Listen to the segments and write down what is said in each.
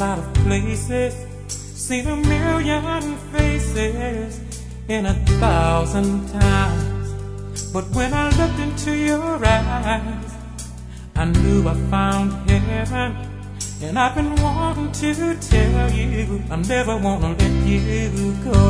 lot of places, seen a million faces in 1,000 times. But when I looked into your eyes, I knew I found heaven. And I've been wanting to tell you, I never wanna let you go.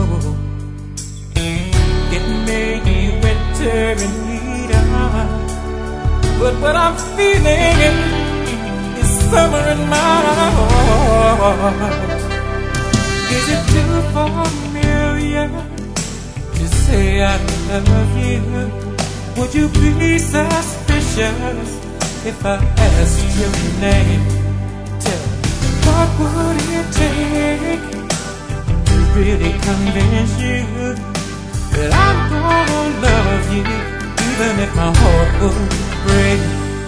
It may be winter in Eden, but what I'm feeling is summer in my heart. Is it too familiar to say I love you? Would you be suspicious if I asked your name? Tell me, what would it take to really convince you that I'm gonna love you, even if my heart would break?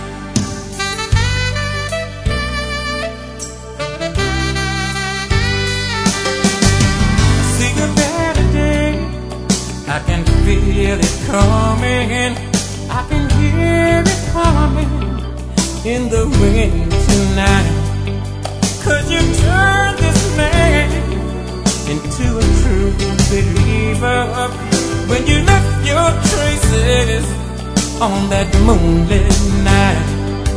See a better day, I can feel it coming, I can hear it coming in the wind tonight. Could you turn this man into a true believer when you left your traces on that moonlit night?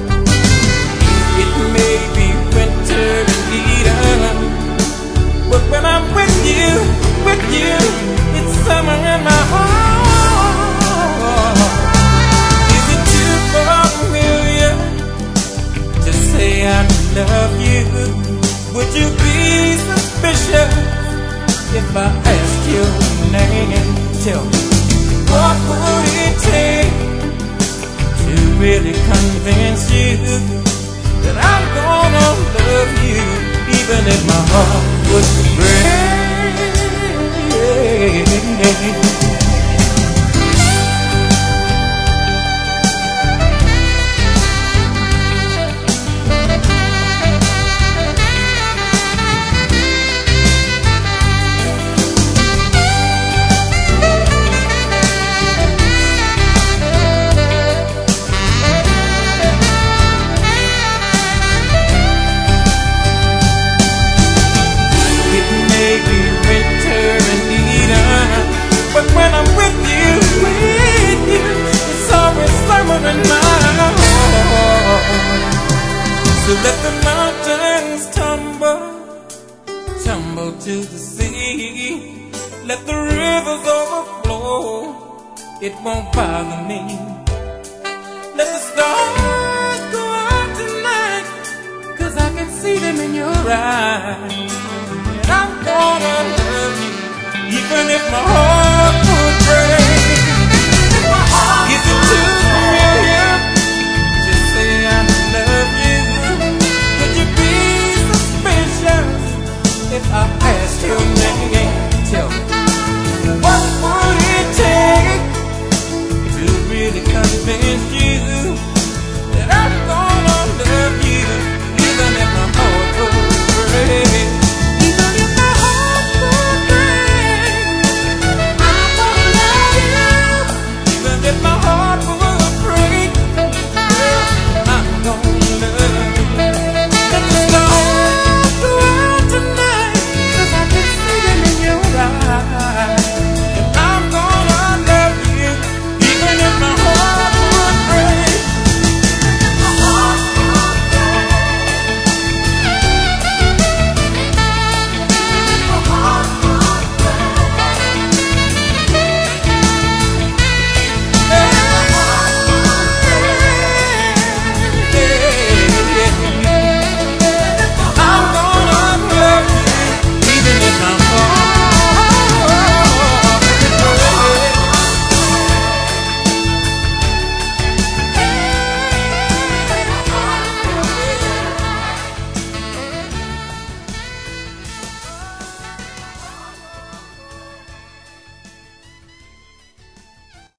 It may be winter in Eden, but when I'm with you, it's summer in my heart. Is it too familiar to say I love you? Would you be suspicious if I asked your name? Tell me, what would it take to really convince you that I'm gonna love you, even if my heart would break? So let the mountains tumble to the sea. Let the rivers overflow, it won't bother me. Let the stars go out tonight, 'cause I can see them in your eyes. And I'm gonna love you, even if my heart